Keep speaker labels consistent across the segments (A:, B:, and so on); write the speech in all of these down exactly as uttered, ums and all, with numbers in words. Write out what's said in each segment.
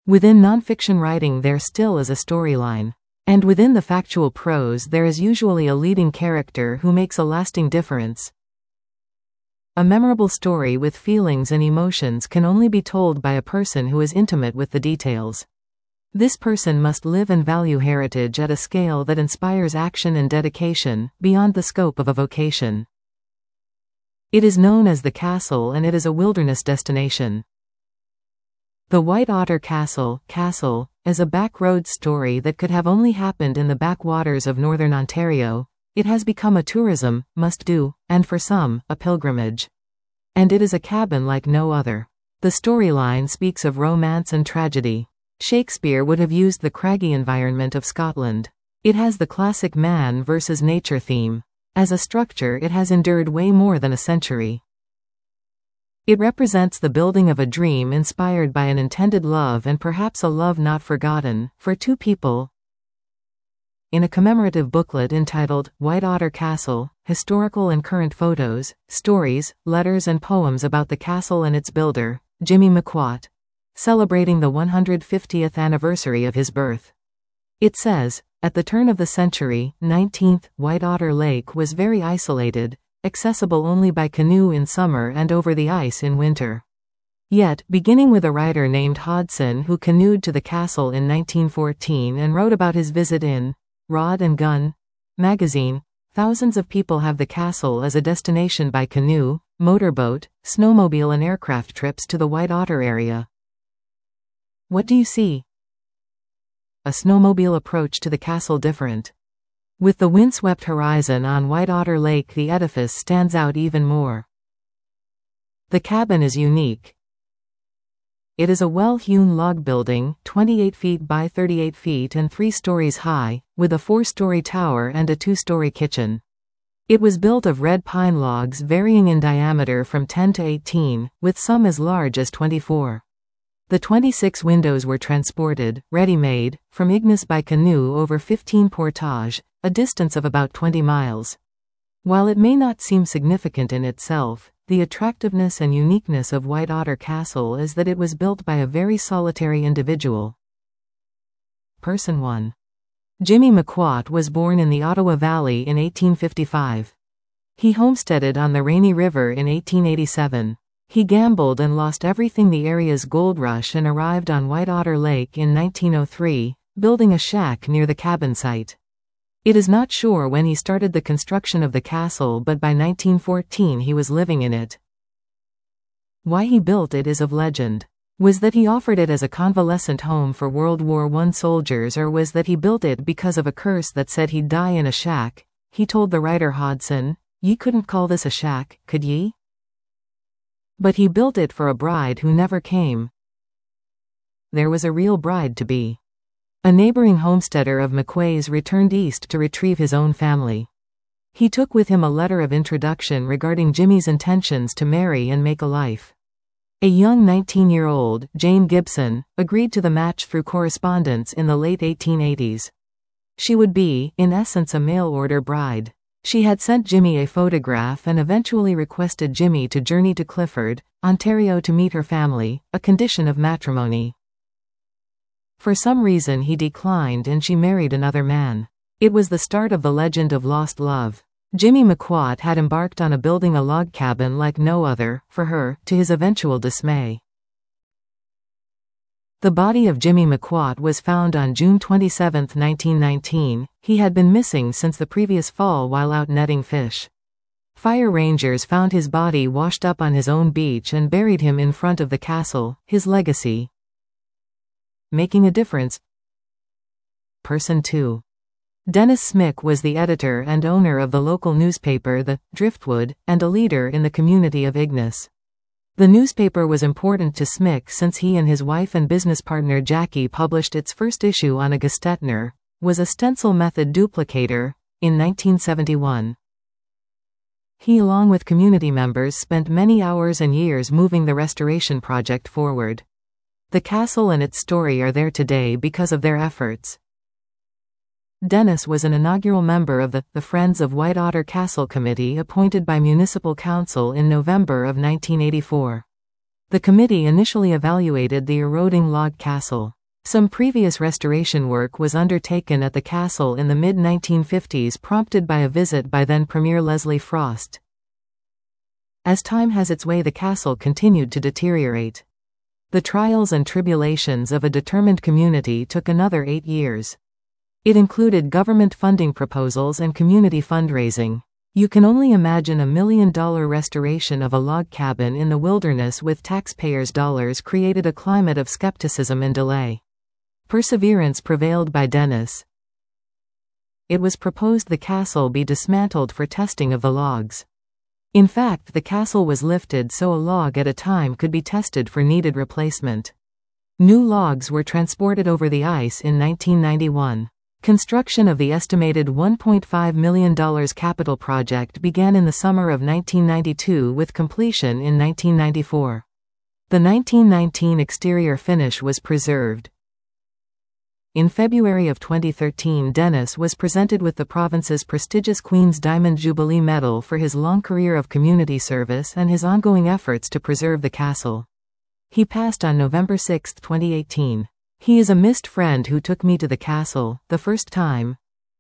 A: Within nonfiction writing there still is a storyline. And within the factual prose there is usually a leading character who makes a lasting difference. A memorable story with feelings and emotions can only be told by a person who is intimate with the details. This person must live and value heritage at a scale that inspires action and dedication, beyond the scope of a vocation. It is known as the Castle and it is a wilderness destination. The White Otter Castle, Castle, is a backroads story that could have only happened in the backwaters of northern Ontario. It has become a tourism must-do, and for some, a pilgrimage. And it is a cabin like no other. The storyline speaks of romance and tragedy. Shakespeare would have used the craggy environment of Scotland. It has the classic man versus nature theme. As a structure it has endured way more than a century. It represents the building of a dream inspired by an intended love and perhaps a love not forgotten, for two people. In a commemorative booklet entitled, White Otter Castle, Historical and Current Photos, Stories, Letters and Poems about the castle and its builder, Jimmy McQuat, celebrating the one hundred fiftieth anniversary of his birth. It says, at the turn of the century, nineteenth, White Otter Lake was very isolated, accessible only by canoe in summer and over the ice in winter. Yet, beginning with a writer named Hodson who canoed to the castle in nineteen fourteen and wrote about his visit in Rod and Gun magazine, thousands of people have the castle as a destination by canoe, motorboat, snowmobile and aircraft trips to the White Otter area. What do you see? A snowmobile approach to the castle different. With the windswept horizon on White Otter Lake the edifice stands out even more. The cabin is unique. It is a well-hewn log building, twenty-eight feet by thirty-eight feet and three stories high, with a four-story tower and a two-story kitchen. It was built of red pine logs varying in diameter from ten to eighteen, with some as large as twenty-four. The twenty-six windows were transported, ready-made, from Ignis by canoe over fifteen portage, a distance of about twenty miles. While it may not seem significant in itself, the attractiveness and uniqueness of White Otter Castle is that it was built by a very solitary individual. Person one. Jimmy McQuat was born in the Ottawa Valley in eighteen fifty-five. He homesteaded on the Rainy River in eighteen eighty-seven. He gambled and lost everything the area's gold rush and arrived on White Otter Lake in nineteen oh three, building a shack near the cabin site. It is not sure when he started the construction of the castle, but by nineteen fourteen he was living in it. Why he built it is of legend. Was that he offered it as a convalescent home for World War One soldiers, or was that he built it because of a curse that said he'd die in a shack? He told the writer Hodson, "Ye couldn't call this a shack, could ye?" But he built it for a bride who never came. There was a real bride to be. A neighboring homesteader of McQuay's returned east to retrieve his own family. He took with him a letter of introduction regarding Jimmy's intentions to marry and make a life. A young nineteen-year-old, Jane Gibson, agreed to the match through correspondence in the late eighteen eighties. She would be, in essence, a mail-order bride. She had sent Jimmy a photograph and eventually requested Jimmy to journey to Clifford, Ontario to meet her family, a condition of matrimony. For some reason he declined and she married another man. It was the start of the legend of lost love. Jimmy McQuat had embarked on a building a log cabin like no other, for her, to his eventual dismay. The body of Jimmy McQuat was found on June twenty-seventh, nineteen nineteen. He had been missing since the previous fall while out netting fish. Fire rangers found his body washed up on his own beach and buried him in front of the castle, his legacy. Making a difference. Person two. Dennis Smick was the editor and owner of the local newspaper The Driftwood, and a leader in the community of Ignis. The newspaper was important to Smick since he and his wife and business partner Jackie published its first issue on a Gestetner, was a stencil method duplicator, in nineteen seventy-one. He along with community members spent many hours and years moving the restoration project forward. The castle and its story are there today because of their efforts. Dennis was an inaugural member of the, the Friends of White Otter Castle Committee appointed by Municipal Council in November of nineteen eighty-four. The committee initially evaluated the eroding log castle. Some previous restoration work was undertaken at the castle in the mid nineteen fifties, prompted by a visit by then Premier Leslie Frost. As time has its way, the castle continued to deteriorate. The trials and tribulations of a determined community took another eight years. It included government funding proposals and community fundraising. You can only imagine a million-dollar restoration of a log cabin in the wilderness with taxpayers' dollars created a climate of skepticism and delay. Perseverance prevailed by Dennis. It was proposed the castle be dismantled for testing of the logs. In fact, the castle was lifted so a log at a time could be tested for needed replacement. New logs were transported over the ice in nineteen ninety-one. Construction of the estimated one point five million dollars capital project began in the summer of nineteen ninety-two with completion in nineteen ninety-four. The nineteen nineteen exterior finish was preserved. In February of twenty thirteen, Dennis was presented with the province's prestigious Queen's Diamond Jubilee Medal for his long career of community service and his ongoing efforts to preserve the castle. He passed on November sixth, twenty eighteen. He is a missed friend who took me to the castle, the first time.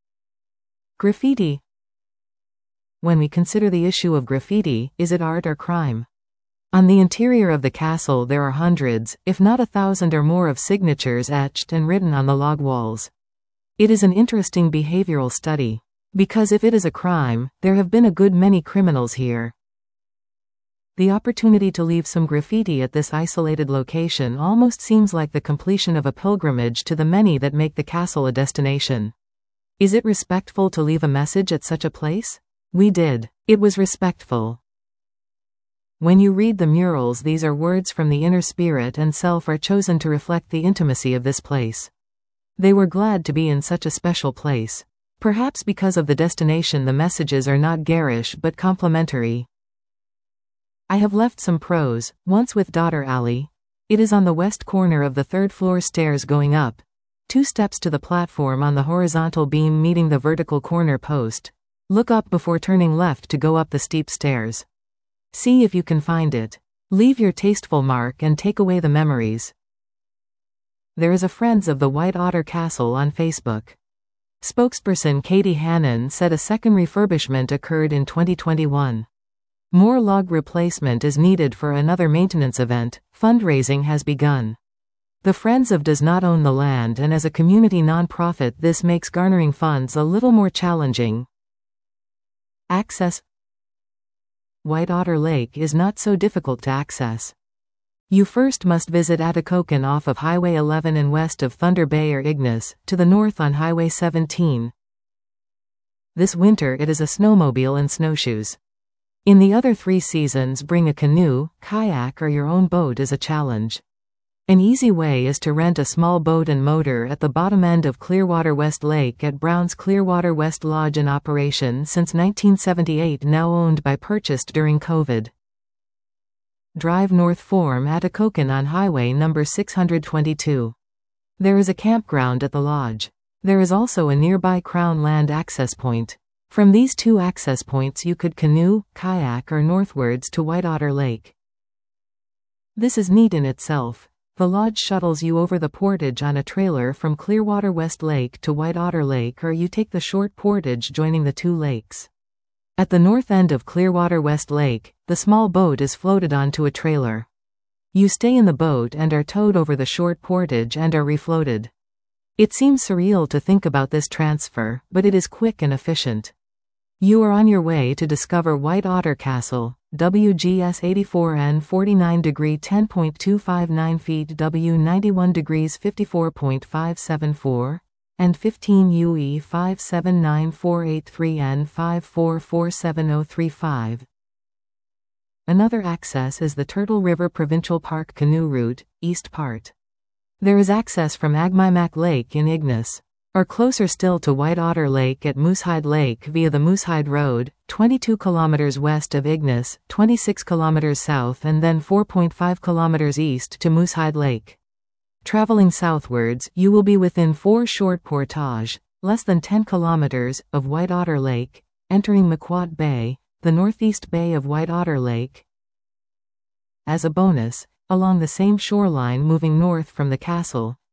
A: Graffiti. When we consider the issue of graffiti, is it art or crime? On the interior of the castle there are hundreds, if not a thousand or more of signatures etched and written on the log walls. It is an interesting behavioral study. Because if it is a crime, there have been a good many criminals here. The opportunity to leave some graffiti at this isolated location almost seems like the completion of a pilgrimage to the many that make the castle a destination. Is it respectful to leave a message at such a place? We did. It was respectful. When you read the murals, these are words from the inner spirit and self are chosen to reflect the intimacy of this place. They were glad to be in such a special place. Perhaps because of the destination the messages are not garish but complimentary. I have left some prose, once with daughter Allie. It is on the west corner of the third floor stairs going up. Two steps to the platform on the horizontal beam meeting the vertical corner post. Look up before turning left to go up the steep stairs. See if you can find it. Leave your tasteful mark and take away the memories. There is a Friends of the White Otter Castle on Facebook. Spokesperson Katie Hannon said a second refurbishment occurred in twenty twenty-one. More log replacement is needed for another maintenance event. Fundraising has begun. The Friends of does not own the land, and as a community nonprofit this makes garnering funds a little more challenging. Access. White Otter Lake is not so difficult to access. You first must visit Atikokan off of Highway eleven and west of Thunder Bay or Ignis, to the north on Highway seventeen. This winter it is a snowmobile and snowshoes. In the other three seasons bring a canoe, kayak or your own boat as a challenge. An easy way is to rent a small boat and motor at the bottom end of Clearwater West Lake at Brown's Clearwater West Lodge, in operation since nineteen seventy-eight, now owned by purchased during COVID. Drive north from Atikokan on highway number six hundred twenty-two. There is a campground at the lodge. There is also a nearby Crown Land access point. From these two access points you could canoe, kayak or northwards to White Otter Lake. This is neat in itself. The lodge shuttles you over the portage on a trailer from Clearwater West Lake to White Otter Lake, or you take the short portage joining the two lakes. At the north end of Clearwater West Lake, the small boat is floated onto a trailer. You stay in the boat and are towed over the short portage and are refloated. It seems surreal to think about this transfer, but it is quick and efficient. You are on your way to discover White Otter Castle. W G S eighty-four N forty-nine degree ten point two five nine feet, W ninety-one degrees fifty-four point five seven four, and fifteen U E five seven nine four eight three N five four four seven zero three five. Another access is the Turtle River Provincial Park canoe route, east part. There is access from Agmaimac Lake in Ignis, or closer still to White Otter Lake at Moosehide Lake via the Moosehide Road, twenty-two kilometers west of Ignis, twenty-six kilometers south and then four point five kilometers east to Moosehide Lake. Traveling southwards, you will be within four short portage, less than ten kilometers, of White Otter Lake, entering Maquat Bay, the northeast bay of White Otter Lake. As a bonus, along the same shoreline moving north from the castle,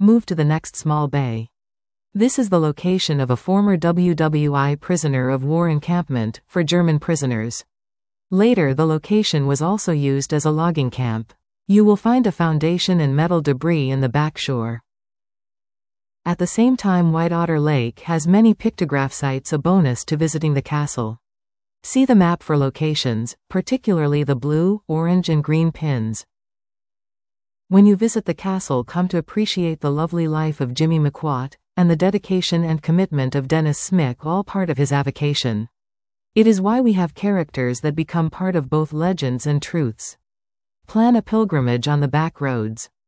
A: Move to the next small bay. This is the location of a former W W I prisoner of war encampment for German prisoners. Later, the location was also used as a logging camp. You will find a foundation and metal debris in the back shore. At the same time, White Otter Lake has many pictograph sites, a bonus to visiting the castle. See the map for locations, particularly the blue, orange and green pins. When you visit the castle, come to appreciate the lovely life of Jimmy McQuat, and the dedication and commitment of Dennis Smick, all part of his avocation. It is why we have characters that become part of both legends and truths. Plan a pilgrimage on the back roads.